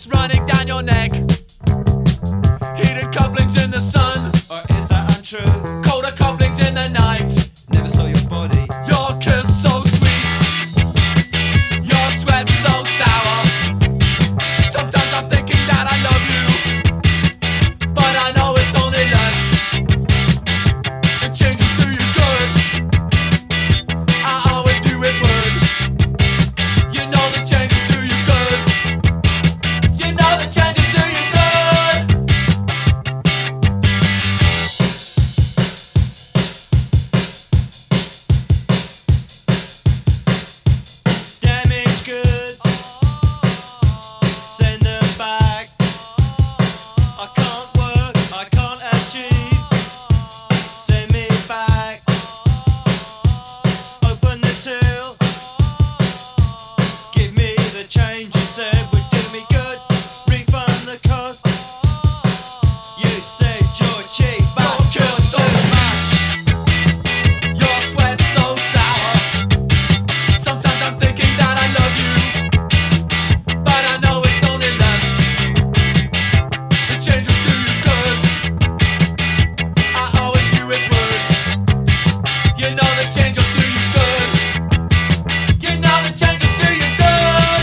running down your neck. Heated couplings in the sun. Or is that untrue? Colder couplings in the night. Never saw your body. Your kiss so sweet. Your sweat so sour. Sometimes I'm thinking that I love you, but I know it's only lust. The change will do you good. I always knew it would. You know the change will do you good. You know the change will do you good. Damaged goods, send them back. I can't work, I can't achieve. Send me back. Open the till. Give me the change you said would do me good. Refund the cost. You said you're cheap, but you're too much. Your sweat so sour. Sometimes I'm thinking that I love you, but I know it's only lust. The change will do you good. I always knew it would. You know the change will do you good. You know the change will do you good.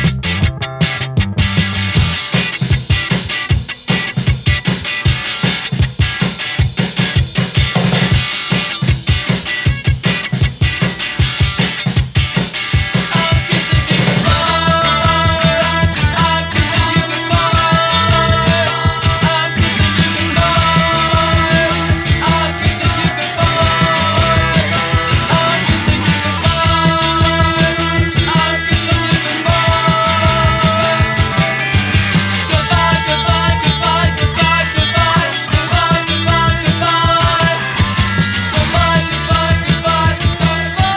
I'm kissing you goodbye. I'm kissing you goodbye. I'm kissing you goodbye. I'm kissing you goodbye. I'm kissing you goodbye. I'm kissing you goodbye. Goodbye, goodbye, goodbye, goodbye, goodbye, goodbye, goodbye, goodbye. Goodbye, goodbye, goodbye, goodbye.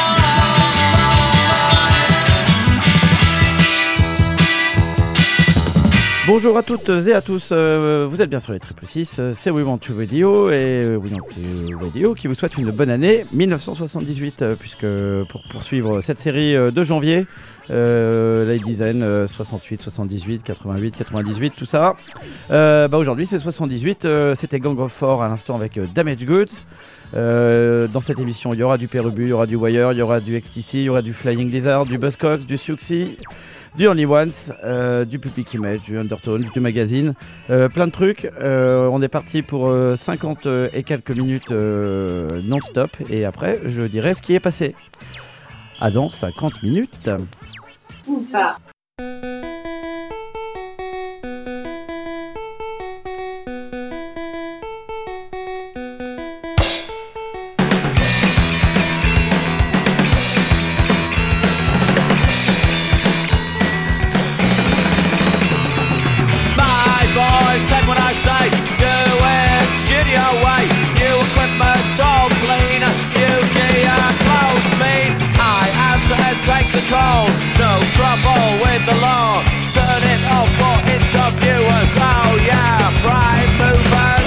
Bonjour à toutes et à tous, vous êtes bien sur les 666, c'est We Want to Radio et We Want to Radio qui vous souhaite une bonne année 1978 puisque pour poursuivre cette série de janvier, les dizaines 68, 78, 88, 98, tout ça. Aujourd'hui c'est 78, c'était Gang of Four à l'instant avec Damaged Goods. Dans cette émission il y aura du Pérubu, il y aura du Wire, il y aura du XTC, il y aura du Flying Lizard, du Buzzcocks, du Siouxsie, du Only Ones, du Public Image, du Undertone, du Magazine, plein de trucs. On est parti pour 50 et quelques minutes non-stop et après je dirai ce qui est passé. À dans 50 minutes. Ou pas. My boys, take what I say, do it studio way. New equipment all clean, new gear close clean. I answer and take the calls, no trouble with the law. Turn it off for interviewers, oh yeah, prime movers.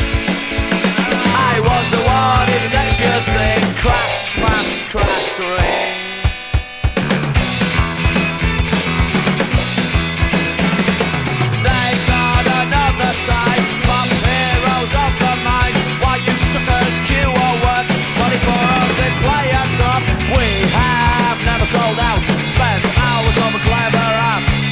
I was the one, it's next year's thing, crash, smash, crash, ring. They've got another side, pop heroes of the mind. While you suckers queue or work, money for us in play at top. We have never sold out, spent hours on the clever app.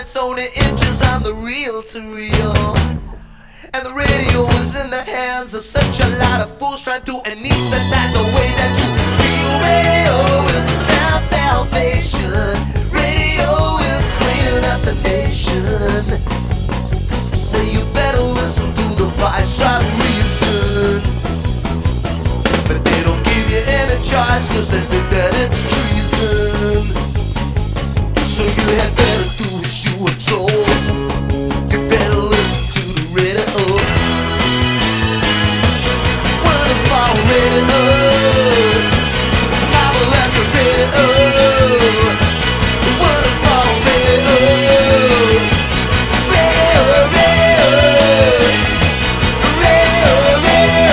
it's only inches on the reel to reel. And the radio is in the hands of such a lot of fools trying to anesthetize the way that you feel. Radio is a sound salvation. Radio is cleaning up the nation. So you better listen to the voice of reason. But they don't give you any choice, cause they think that it's treason. So you had better do what you were told. You better listen to the radio. Wonderful radio. Marvelous radio. Wonderful radio. Radio, radio. Radio, radio.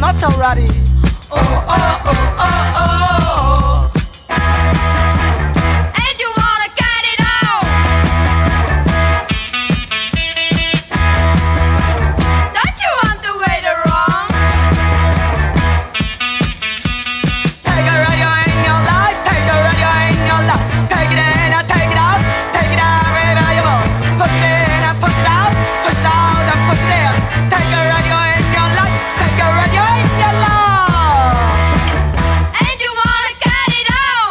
not so ready. Oh, oh, oh, oh, oh. And you wanna get it on. Don't you want the way to wrong? Take a radio in your life, take a radio in your life. Take it in and take it out very valuable. Push it in and push it out and push it in. Take a radio in your life, take a radio in your life. And you wanna get it on.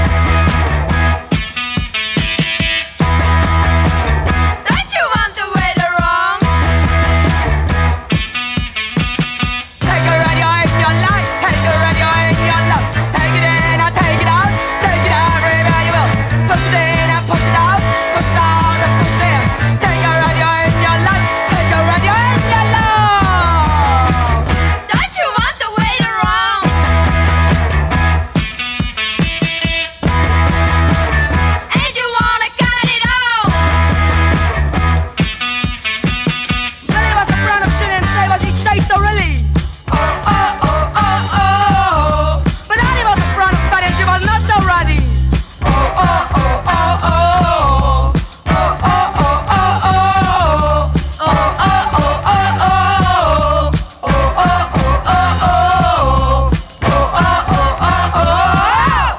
Don't you want the way to wrong? Take a radio in your life, take a radio in your life. Take it in and take it out very valuable. Push it in and push it out and push it in. Take a radio in your life, take a radio in your life. Don't you want the way to wrong? And you wanna get it on. Many of us are proud of chilling, save us each day so really. Oh, oh, oh, oh, oh. But any of us are proud of spending, you are not so ready. Oh, oh, oh, oh, oh. Oh, oh, oh, oh, oh. Oh, oh, oh, oh, oh. Oh, oh, oh, oh, oh. Oh, oh, oh, oh, oh.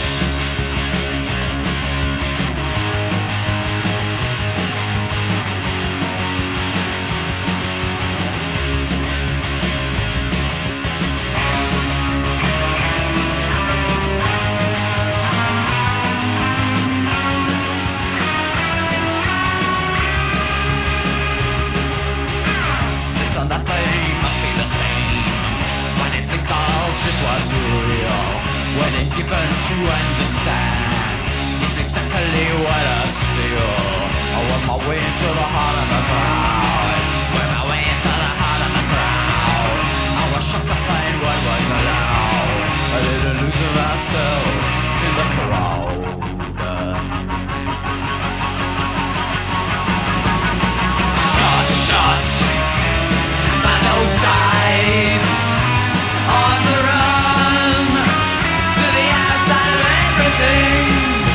Listen, that they must be the same. When it's big dolls, just what's real. When it's given to understand, it's exactly what I steal. I work my way into the heart of the crowd. Work my way into the heart of the crowd. I was shocked to find what was allowed. I didn't lose myself in the crowd. Shot. Both sides on the run to the outside of everything.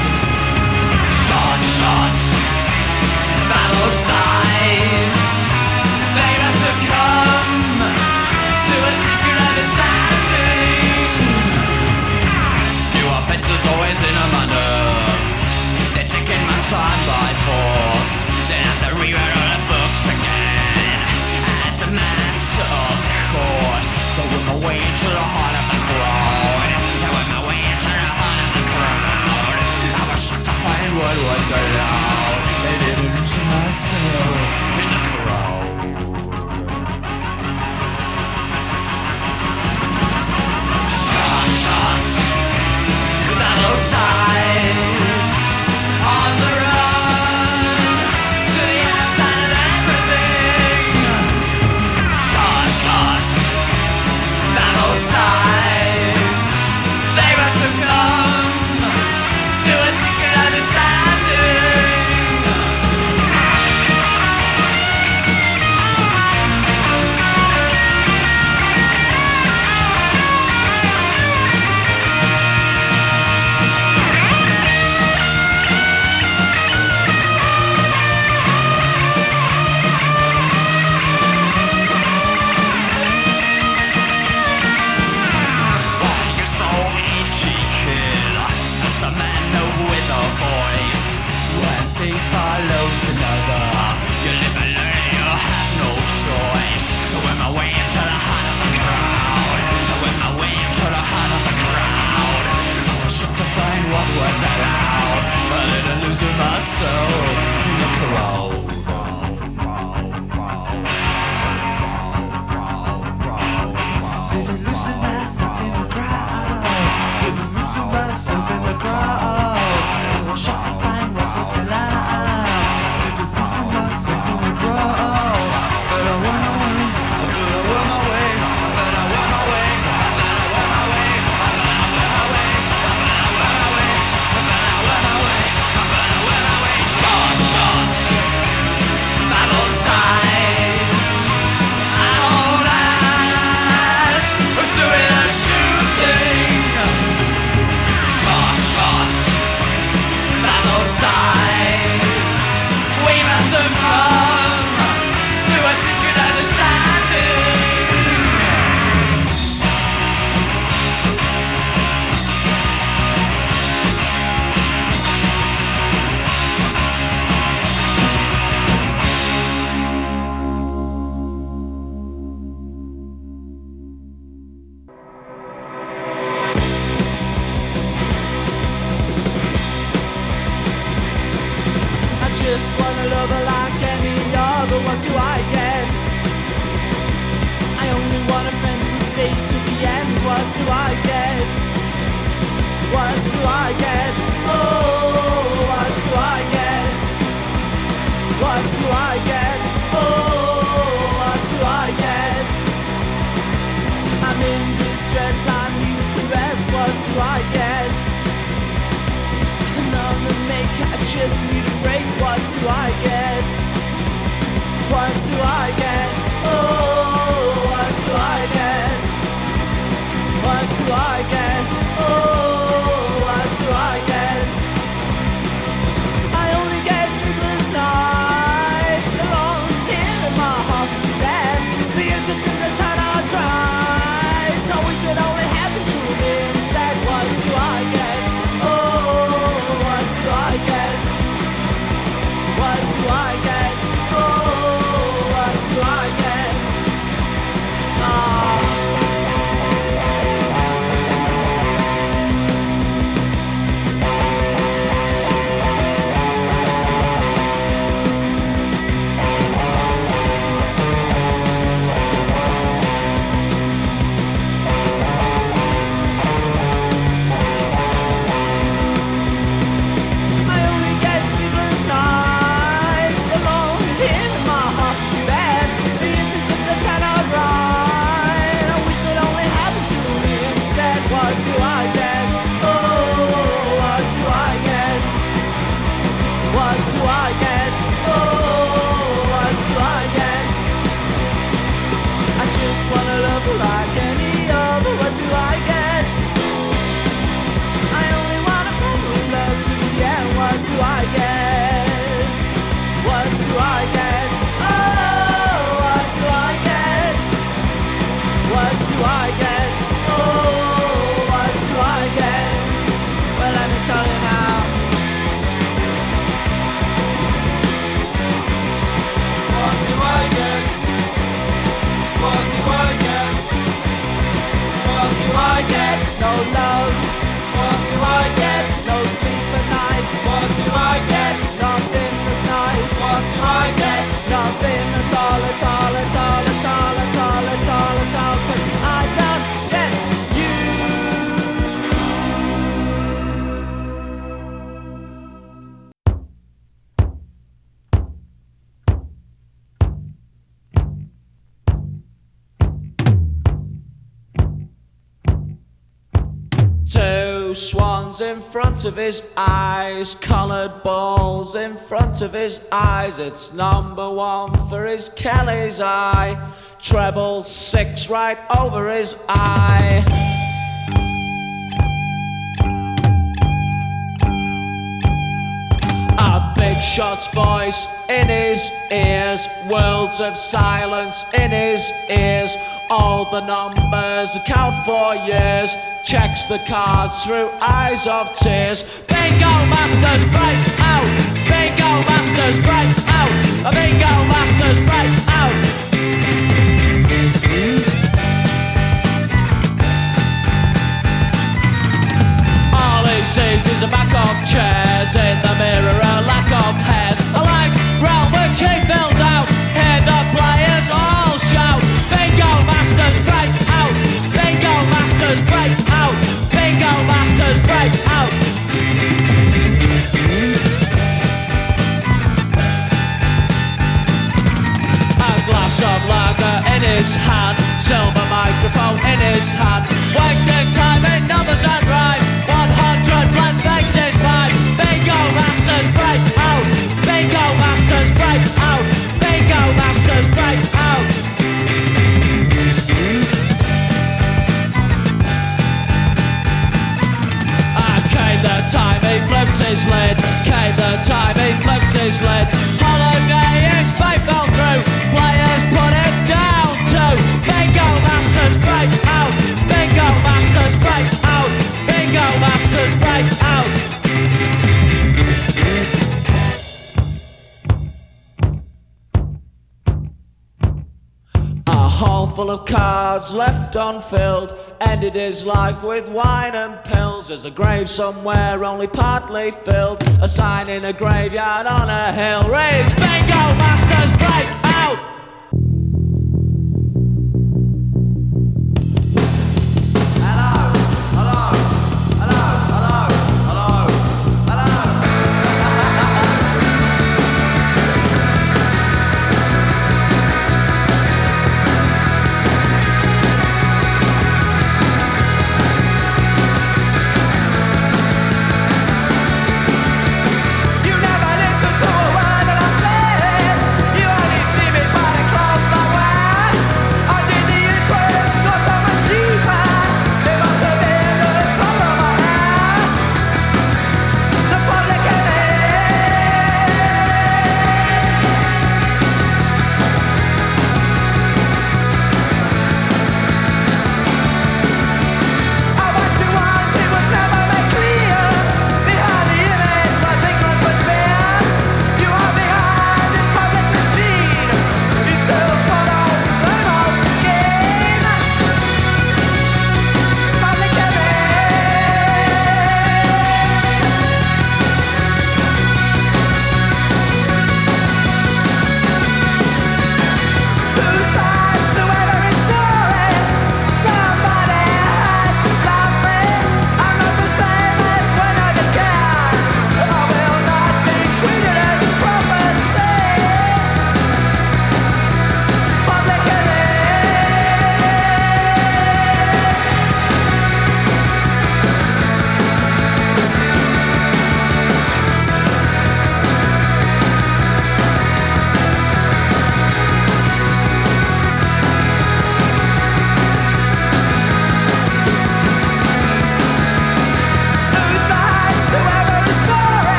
Shot by both sides. They must have come to a secret understanding. New offenses always in my nerves. They're taking my time by force. They have to rewrite all the books again. As a matter of course, but with my way into the heart of the crowd. And with my way into the heart of the crowd, I was shocked to find what was allowed. They didn't lose myself in the crowd. Shot, battle sides on the run to the outside of everything. Shot, battle sides. They must have come to a secret understanding. what do I get? What do I get? Oh, what do I get? What do I get? Oh, what do I get? I'm in distress, I need a caress. What do I get? I'm on the make, I just need a break. What do I get? What do I get? Oh, what do I get? What do I get? Oh, what do I get? I only get sleepless nights alone here in my heart bed. The interest in the time I tried. I wish that only happened to me instead. What do I get? Oh, what do I get? What do I get? Oh, what do I get? Ah. Like any other, what do I get? I only want a friendly love to the end. What do I get? What do I get? Oh, what do I get? What do I get? Oh, what do I get? Well, let me tell you now. What do I get? What do I get? What do I get? No love. What do I get? No sleep at night. What do I get? Nothing that's nice. What do I get? Nothing at all, at all, at all, at all, at all, at all, at all, 'cause I don't get you. Two swans in front of his eyes, coloured balls in front of his eyes. It's number one for his Kelly's eye, treble six right over his eye. A big shot's voice in his ears, worlds of silence in his ears. All the numbers account for years, checks the cards through eyes of tears. Bingo masters break out, bingo masters break out, a bingo masters break out. All he sees is a back of chairs, in the mirror a lack of heads. A lank round which he fills out, hear the players all shout. Bingo masters break out, bingo masters break out, bingo masters break out. A glass of lager in his hand, silver microphone in his hand, wasting time in numbers and rhyme. 100 blank faces by. Bingo masters break out, bingo masters break out, bingo masters break out. Came the time he flipped his lid, came the time he flipped his lid. Holiday his pipe fell through, players put it down to. Bingo masters break out, bingo masters break out, bingo masters break out. A hall full of cards left unfilled, ended his life with wine and pills. There's a grave somewhere only partly filled, a sign in a graveyard on a hill reads Bingo masters break out. And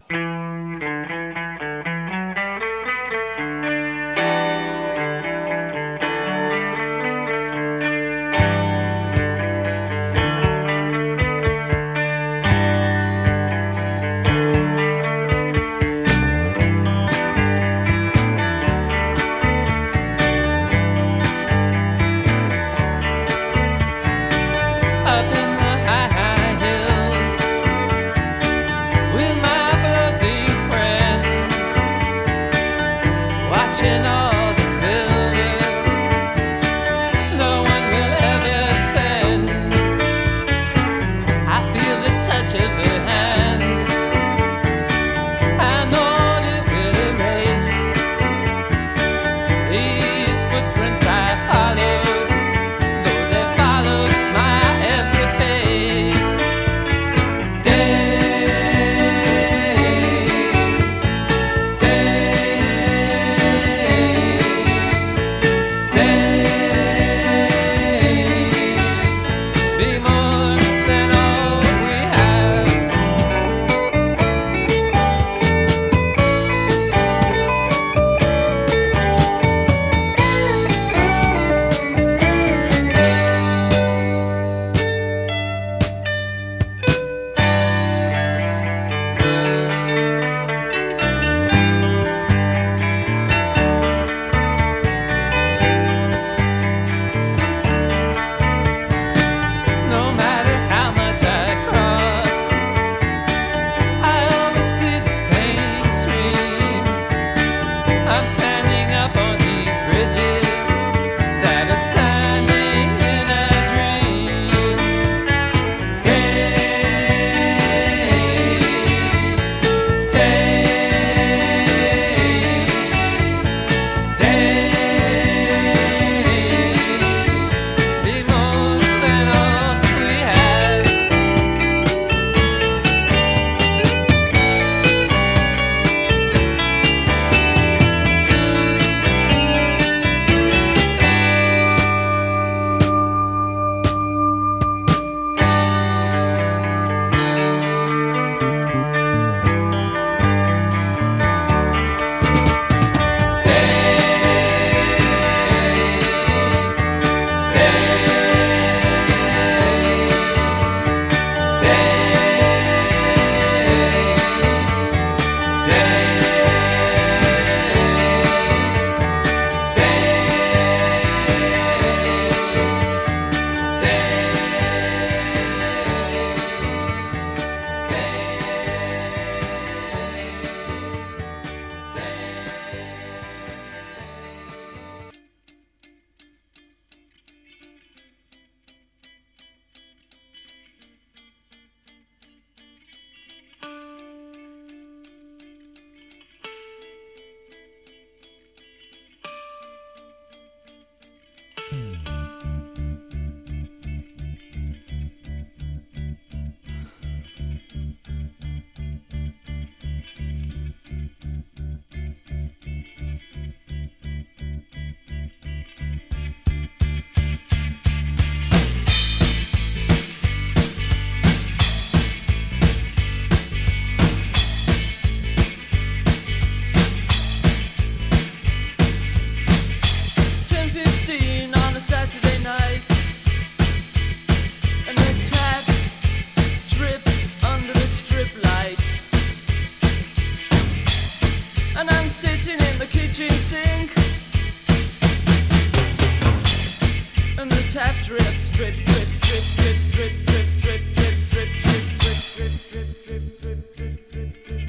Up in the high hills with my floating friend, watching all the silver no one will ever spend. I feel the touch of her hand, I know it will erase these footprints I followed, though they followed my every pace. Days, be more than all we have. No matter how much I cross, I always see the same stream. I'm standing up on these bridges that are standing in a dream. Be more than all we have. tap drips, drip, drip, drip, drip, drip, drip, drip, drip, drip, drip, drip, drip, drip, drip, drip, drip, drip, drip.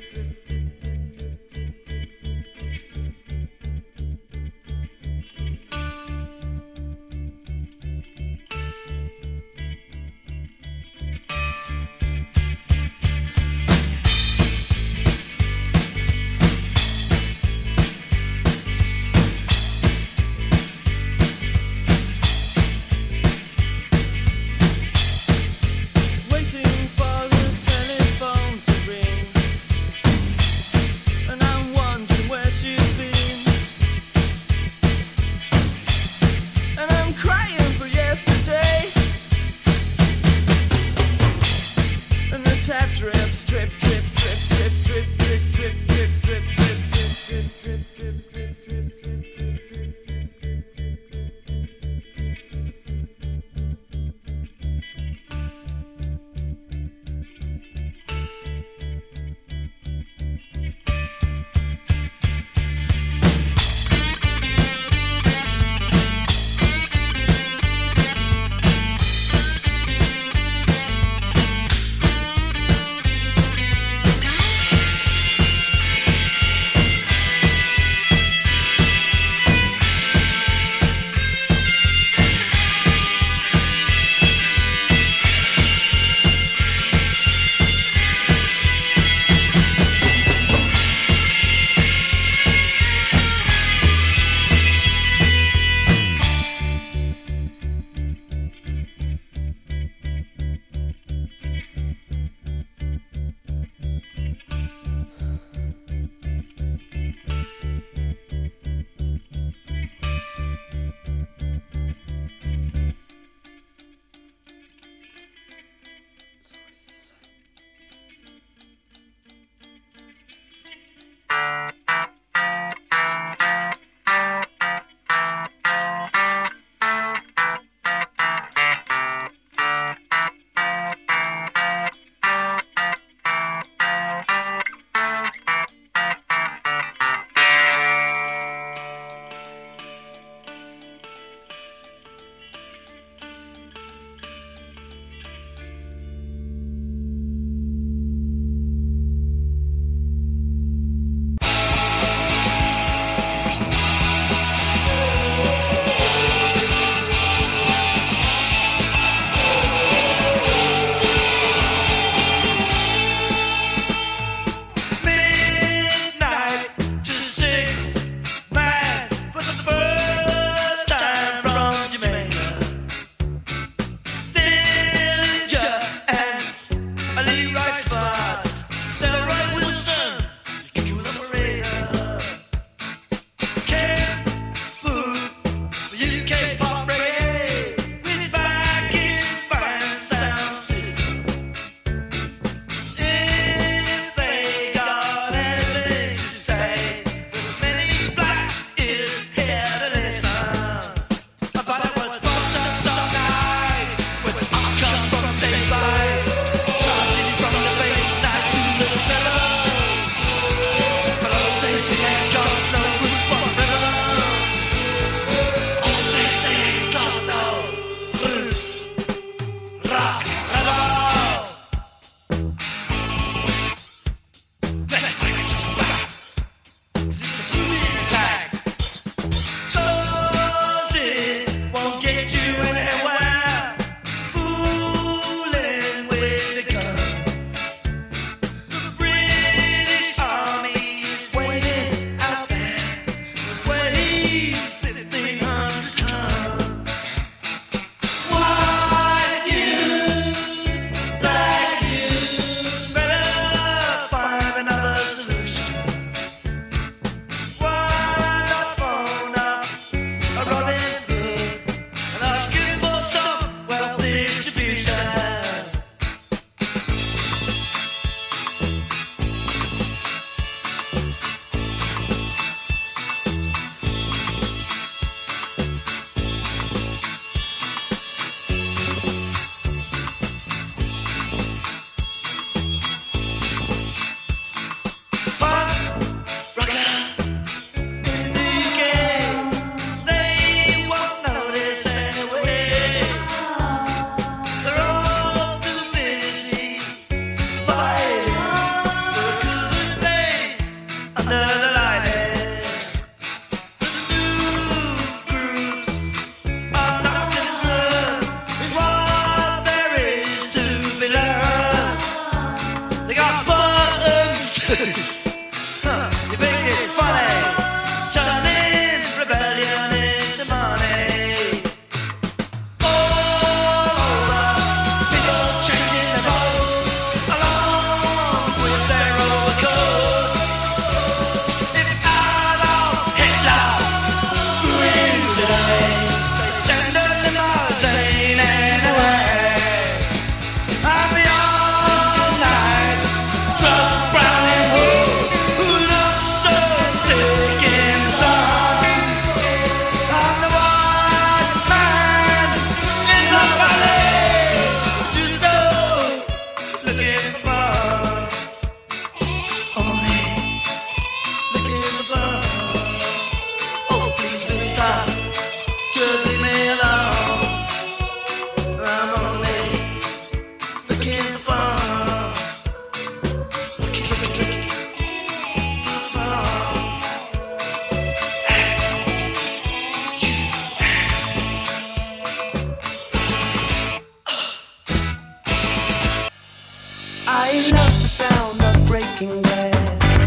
breaking glass,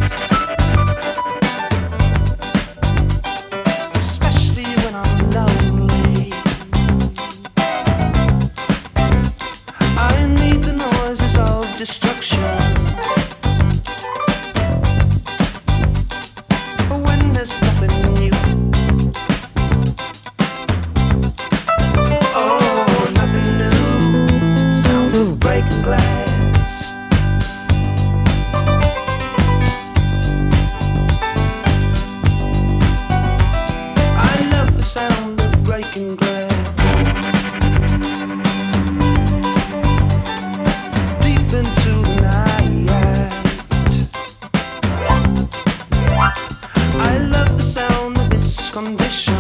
especially when I'm lonely. I need the noises of destruction. When there's nothing new. Oh, nothing new. Sound of breaking glass. I love the sound of breaking glass. Deep into the night. I love the sound of its condition.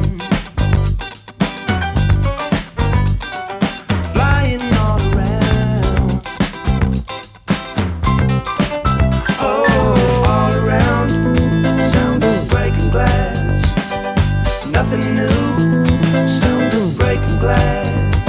Flying all around. Oh, all around. Sound of breaking glass. Nothing new. Sound of breaking glass.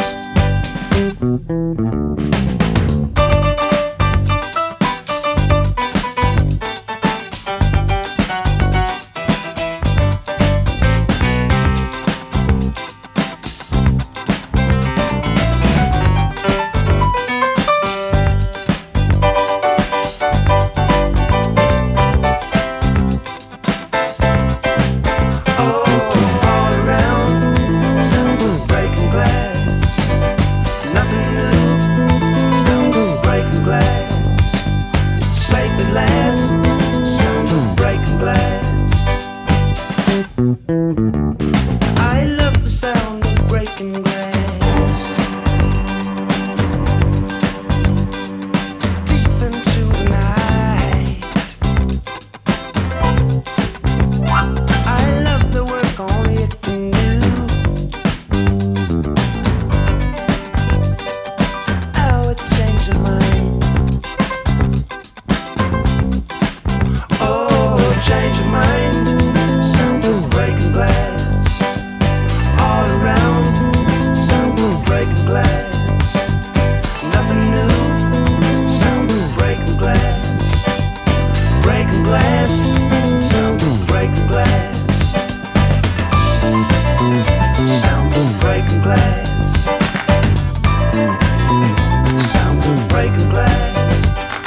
All around, sound of breaking glass. Nothing new, sound of breaking glass. Safe at last, sound of breaking glass. I love the sound of breaking glass. Deep into the night. I love the work only it can do. Oh, it changed your mind. Oh, change your mind. Sound of breaking glass. All around. Sound of breaking glass. Nothing new. Sound of breaking glass. Breaking glass. Sound of breaking glass. Sound of breaking glass. Sound of breaking glass.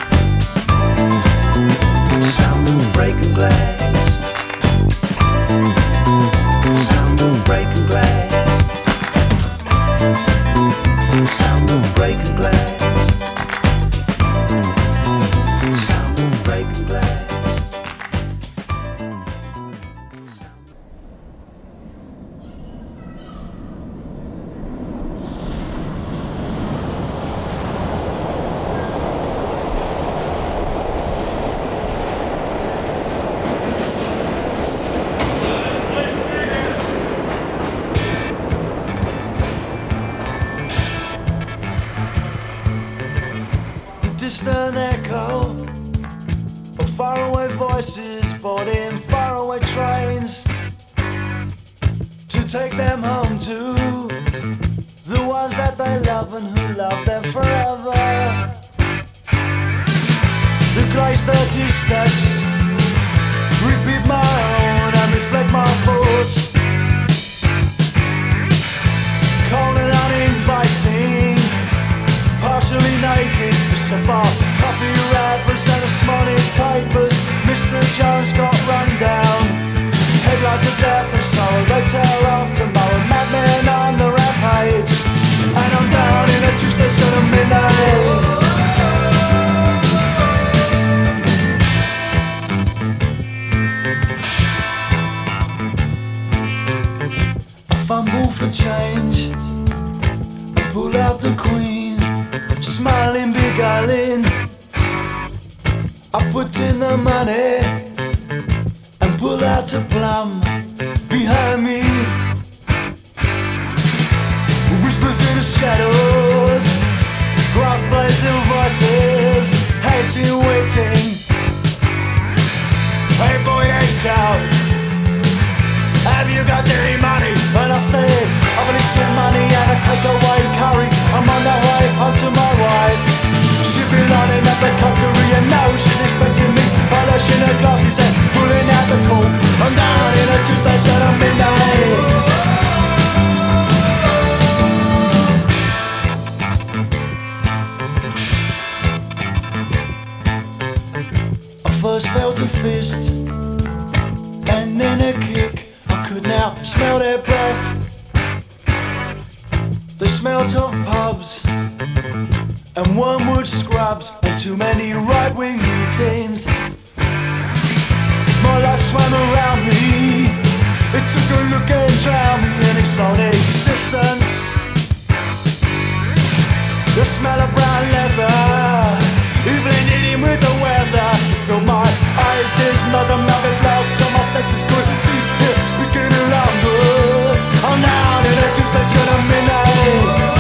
Sound of breaking glass. Sound of breaking glass. Sound of breaking glass. Sound of breaking glass. The distant echo of faraway voices brought in faraway trains to take them home to the ones that they love and who love them forever. The grey's dirty steps repeat my own and reflect my thoughts. Cold and uninviting, partially naked, so far toffee wrappers and the smallest papers. Mr. Jones got run down. Headlines of death and sorrow they tell of tomorrow. Madmen on the rampage, and I'm down in a juice station at midnight. I fumble for change, I pull out the queen, smiling, beguiling. I put in the money and pull out a plum behind me. Whispers in the shadows, gruff blazing voices, hating, waiting. Hey boy, they shout, have you got dirty money? And I say, I've a little money and a takeaway curry. I'm on the way home to my wife. She be lying at the cutlery and now she's expecting me, polishing her glasses and pulling out the cork. I'm down in a tube station at midnight. First felt a fist and then a kick. I could now smell their breath. They smelt of pubs and wormwood scrubs and too many right-wing meetings. My life swam around me. It took a look and drowned me in its own existence. The smell of brown leather, blended in with the weather. Filled my eyes, his nose and mouth with blood till my senses couldn't see it. Speaking around good, I'm down in a tube station at midnight.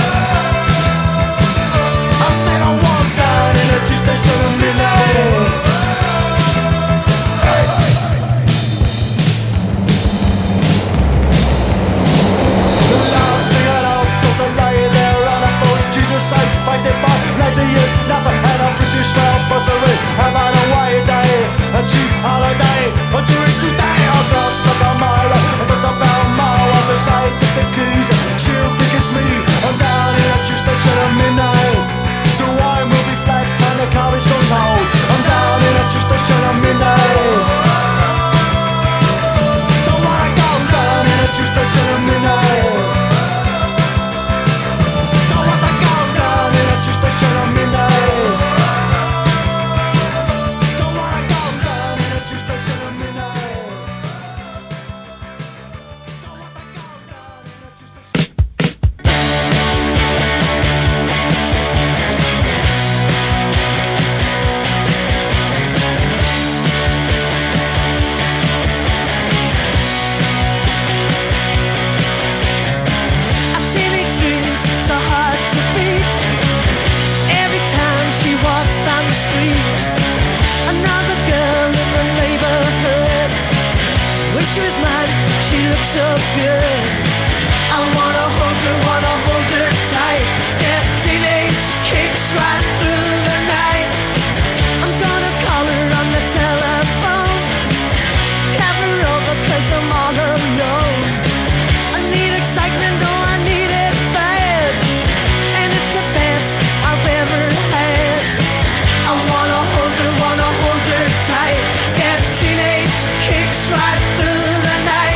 I said I was down in a tube station at midnight. The last thing I know, so I lay there on a boat. Jesus says, fighting by like the years, not to have a British rail bursary. I'm on a white day, a cheap holiday. I'll do it today. I've lost like a mile. I thought about a mile. I'm beside, take the keys. She'll think it's me. I'm down in a tube station at midnight. The wine will be flat and the car is gone cold. I'm down in a tube station at midnight. Don't wanna go down in a tube station at midnight. Don't wanna go down in a tube station at midnight. Don't wanna go down in a tube station at midnight. Don't wanna go down in a tube station. Our teenage dreams so hard to beat. Every time she walks down the street, another girl in the neighborhood. Wish she was mine, she looks so good. I wanna hold her tight. Get teenage kicks right through the night. I'm gonna call her on the telephone, have her over 'cause I'm all alone. I need excitement, oh I need it bad, and it's the best I've ever had. I wanna hold her tight. Get teenage kicks right through the night.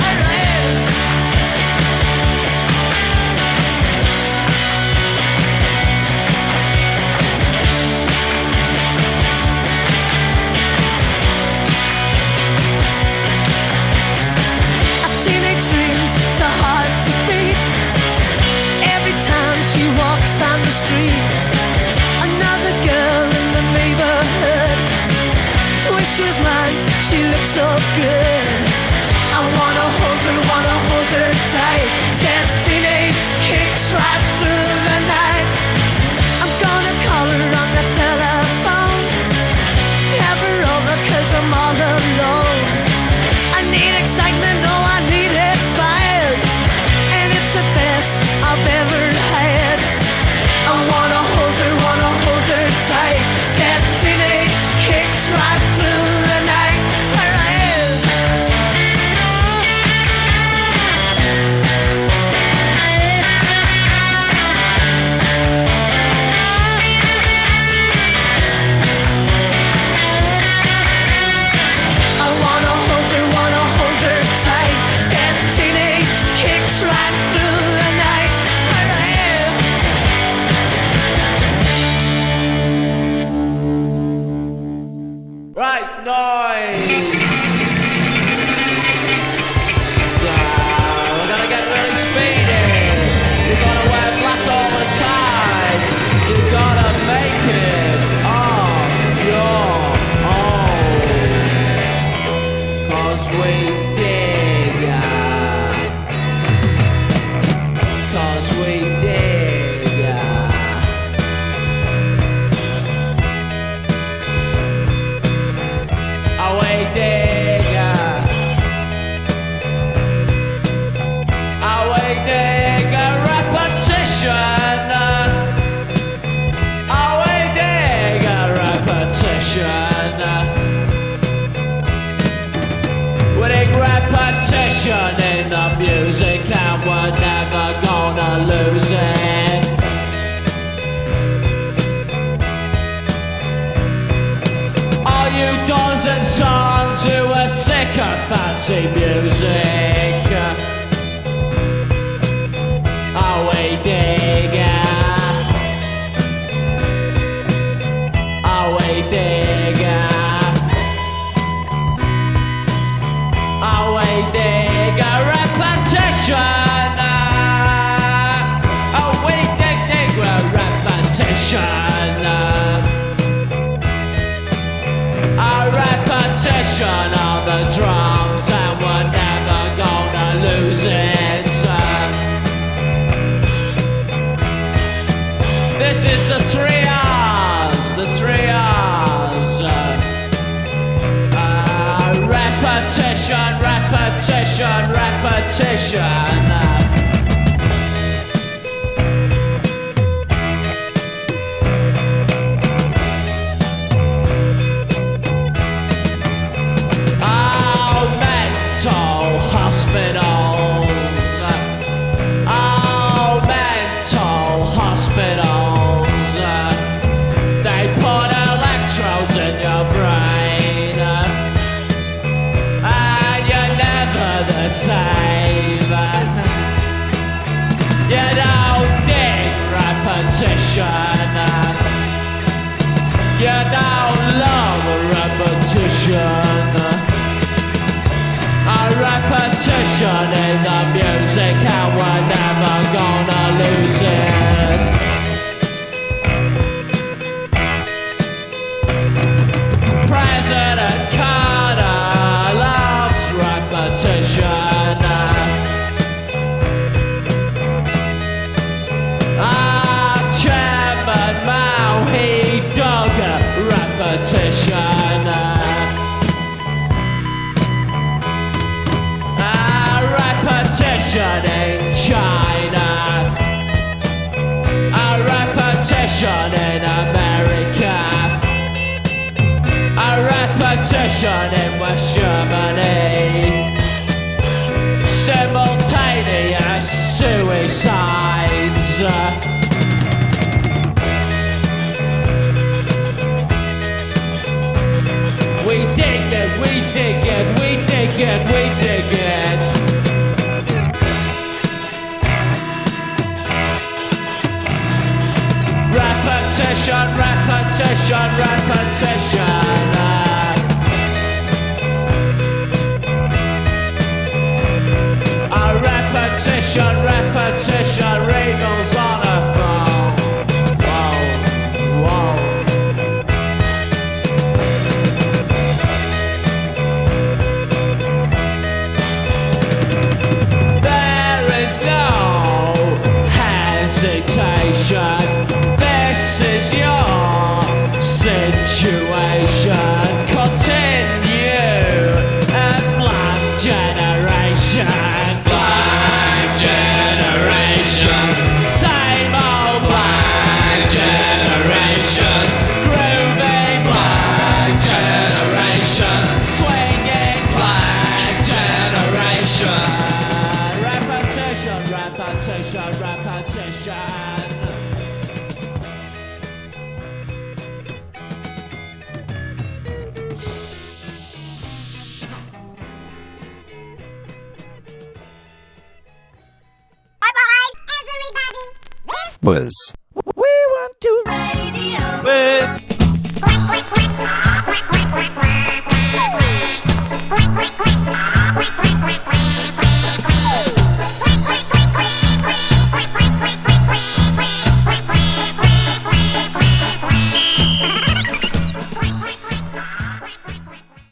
Our teenage dreams so hard to beat. Every time she walks down the street, another girl in the neighborhood. Wish she was mine, she looks so good. I wanna hold her tight. Get teenage kicks right through the night. I'm gonna call her on the telephone, have her over 'cause I'm all alone. I need excitement, oh I need it bad, and it's the best I've ever had. I wanna hold her tight. Get teenage kicks right through the night. I wanna hold her tight. Get teenage kicks right through the night. Right noise. We're gonna get really speedy. You're gonna wear black all the time. You gotta make it on your own. 'Cause we dig. 'Cause we dig. Away dig. Away dig. Repetition. Away dig. sick of fancy music. Oh, we dig it. Oh, we dig it. Oh, we dig a repetition. Oh, we dig a repetition. A repetition on the drums, and we're never gonna lose it. This is the 3 R's, the 3 R's. Repetition, repetition, repetition. Hospitals, oh, mental hospitals, they put electrodes in your brain, and you're never the same. You don't dig repetition, you don't love repetition. A repetition in the music, and we're never gonna lose it. President Carter loves repetition. Chairman Mao, he dug repetition. In China, a repetition in America, a repetition in West Germany, simultaneous suicides. We dig it, we dig it, we dig it, we dig it. Repetition, repetition, repetition. A repetition, repetition, Regal's on a phone. Whoa, whoa. There is no hesitation. This is your situation. Continue and Black Generation. Black Generation. Same old Black Generation. Grooving Black Generation. Swinging Black Generation. Repetition, repetition, repetition. Was